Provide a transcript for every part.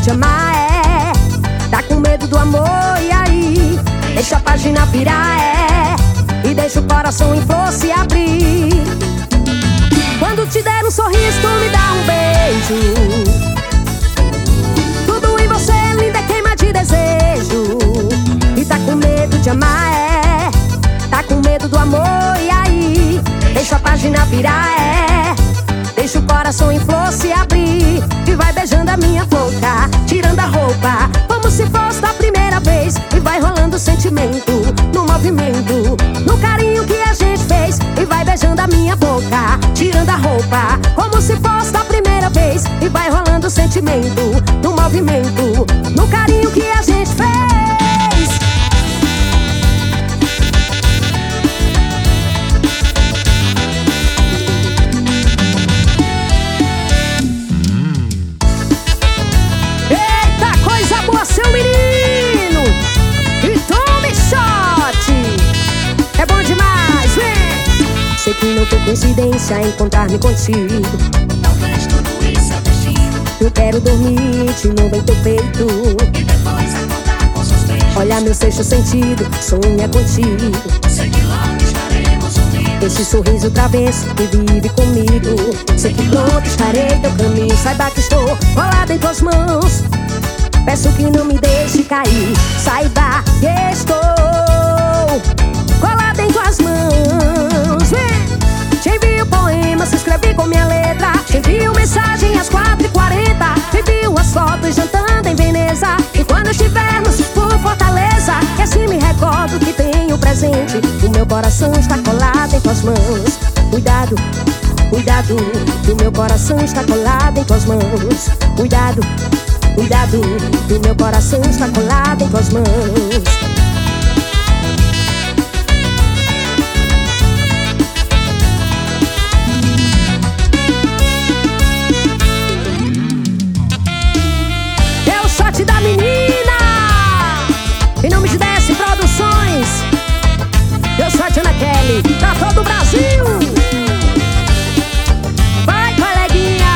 te amar, tá com medo do amor, e aí? Deixa a página virar, e deixa o coração em flor se abrir. Quando te der um sorriso, tu me dá um beijo. Tudo em você, linda, queima de desejo. E tá com medo de amar, tá com medo do amor, e aí? Deixa a página virar, deixa o coração em flor se abrir. E vai beijando a minha boca, tirando a roupa, como se fosse da primeira vez. E vai rolando o sentimento, no movimento, no carinho que a gente fez. E vai beijando a minha boca, tirando a roupa, como se fosse da primeira vez. E vai rolando o sentimento, no movimento, no carinho que a gente fez. Seu menino, e tome shot, é bom demais, vem! Sei que não foi coincidência encontrar-me contigo. Talvez tudo isso é destino. Eu quero dormir de novo em teu peito E depois acordar com seus beijos. Olha meu sexto sentido, sonha contigo. Sei que logo estaremos unidos. Esse sorriso travesso que vive comigo. Sei que pronto estarei teu caminho. Saiba que estou colada em tuas mãos. Peço que não me deixe cair. Saiba que estou colada em tuas mãos. Vem! Te envio poemas, escrevi com minha letra. Te envio mensagem às 4h40. Te envio as fotos jantando em Veneza. E quando estivermos por Fortaleza, que assim me recordo que tenho presente. O meu coração está colado em tuas mãos. Cuidado, cuidado, o meu coração está colado em tuas mãos. Cuidado, cuidado, o meu coração está colado em tuas mãos. É o shot da menina, em nome de Desce Produções. É o shot Ana Kelly, pra todo o Brasil. Vai, coleguinha.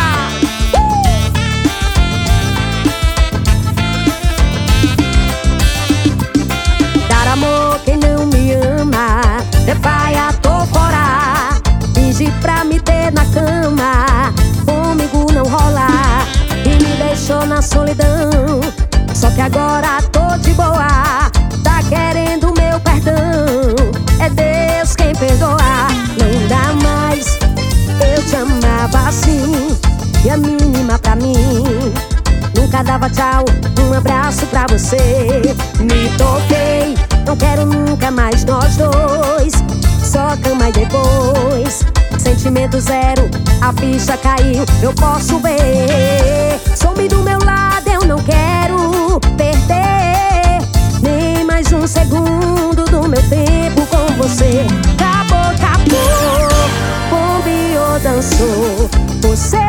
Amor, quem não me ama é pai a fora. Finge pra me ter na cama, comigo não rola. E me deixou na solidão, só que agora tô de boa. Tá querendo meu perdão, é Deus quem perdoa. Não dá mais, eu te amava assim, e a mínima pra mim. Nunca dava tchau, um abraço pra você. Me toquei, não quero nunca mais nós dois. Só cama e depois sentimento zero, a ficha caiu, eu posso ver. Some do meu lado, eu não quero perder nem mais um segundo do meu tempo com você. Acabou, acabou, bombeou, dançou. Você